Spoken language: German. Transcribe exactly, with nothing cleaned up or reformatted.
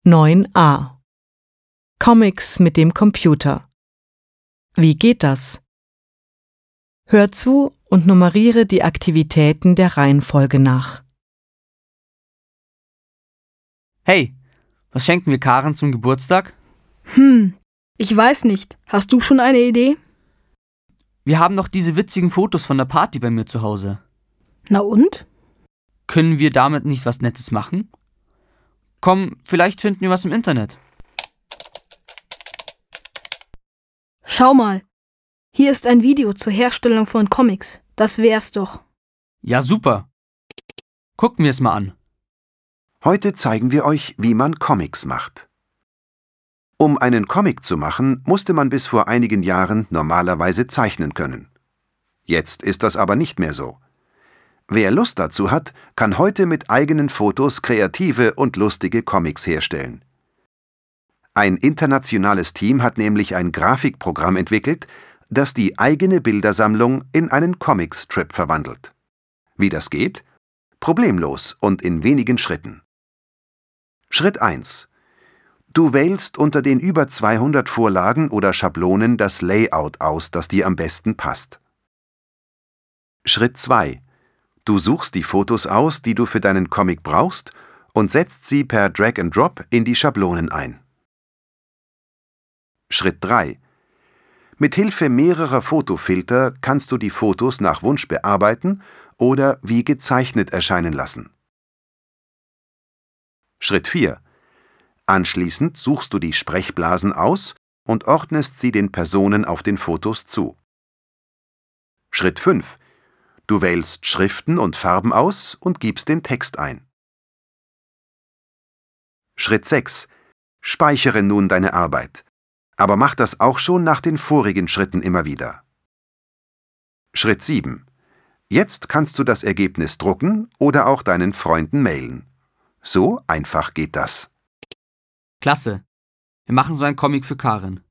neun a Comics mit dem Computer. Wie geht das? Hör zu und nummeriere die Aktivitäten der Reihenfolge nach. Hey, was schenken wir Karen zum Geburtstag? Hm, ich weiß nicht. Hast du schon eine Idee? Wir haben noch diese witzigen Fotos von der Party bei mir zu Hause. Na und? Können wir damit nicht was Nettes machen? Komm, vielleicht finden wir was im Internet. Schau mal. Hier ist ein Video zur Herstellung von Comics. Das wär's doch. Ja, super. Gucken wir es mal an. Heute zeigen wir euch, wie man Comics macht. Um einen Comic zu machen, musste man bis vor einigen Jahren normalerweise zeichnen können. Jetzt ist das aber nicht mehr so. Wer Lust dazu hat, kann heute mit eigenen Fotos kreative und lustige Comics herstellen. Ein internationales Team hat nämlich ein Grafikprogramm entwickelt, das die eigene Bildersammlung in einen Comicstrip verwandelt. Wie das geht? Problemlos und in wenigen Schritten. Schritt eins. Du wählst unter den über zweihundert Vorlagen oder Schablonen das Layout aus, das dir am besten passt. Schritt zwei. Du suchst die Fotos aus, die du für deinen Comic brauchst, und setzt sie per Drag and Drop in die Schablonen ein. Schritt drei. Mit Hilfe mehrerer Fotofilter kannst du die Fotos nach Wunsch bearbeiten oder wie gezeichnet erscheinen lassen. Schritt vier. Anschließend suchst du die Sprechblasen aus und ordnest sie den Personen auf den Fotos zu. Schritt fünf. Du wählst Schriften und Farben aus und gibst den Text ein. Schritt sechs. Speichere nun deine Arbeit. Aber mach das auch schon nach den vorigen Schritten immer wieder. Schritt sieben. Jetzt kannst du das Ergebnis drucken oder auch deinen Freunden mailen. So einfach geht das. Klasse. Wir machen so einen Comic für Karen.